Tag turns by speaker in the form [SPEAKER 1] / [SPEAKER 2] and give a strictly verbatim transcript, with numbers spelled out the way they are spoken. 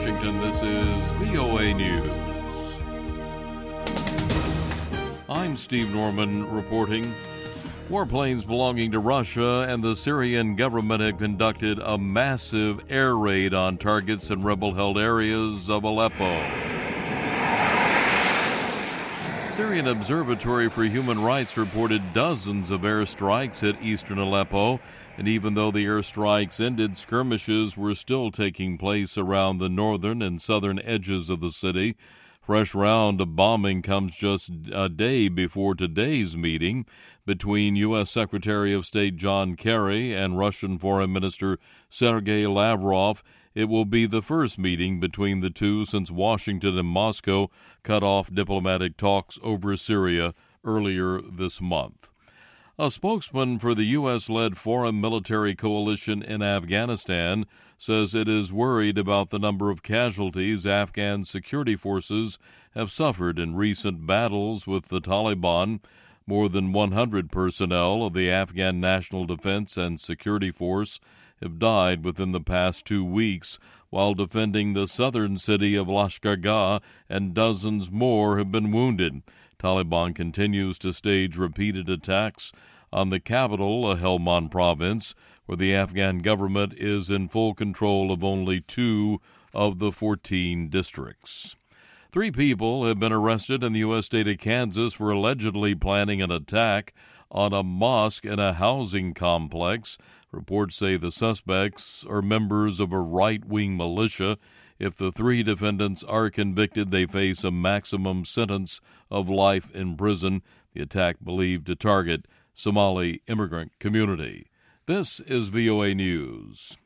[SPEAKER 1] Washington, this is V O A News. I'm Steve Norman reporting. Warplanes belonging to Russia and the Syrian government have conducted a massive air raid on targets in rebel-held areas of Aleppo. Syrian Observatory for Human Rights reported dozens of airstrikes hit eastern Aleppo, and even though the airstrikes ended, skirmishes were still taking place around the northern and southern edges of the city. Fresh round of bombing comes just a day before today's meeting between U S. Secretary of State John Kerry and Russian Foreign Minister Sergei Lavrov. It will be the first meeting between the two since Washington and Moscow cut off diplomatic talks over Syria earlier this month. A spokesman for the U S-led foreign military coalition in Afghanistan says it is worried about the number of casualties Afghan security forces have suffered in recent battles with the Taliban. More than one hundred personnel of the Afghan National Defense and Security Force have died within the past two weeks while defending the southern city of Lashkargah, and dozens more have been wounded. Taliban continues to stage repeated attacks on the capital, Helmand province, where the Afghan government is in full control of only two of the fourteen districts. Three people have been arrested in the U S state of Kansas for allegedly planning an attack on a mosque in a housing complex. Reports say the suspects are members of a right-wing militia. If the three defendants are convicted, they face a maximum sentence of life in prison. The attack believed to target Somali immigrant community. This is V O A News.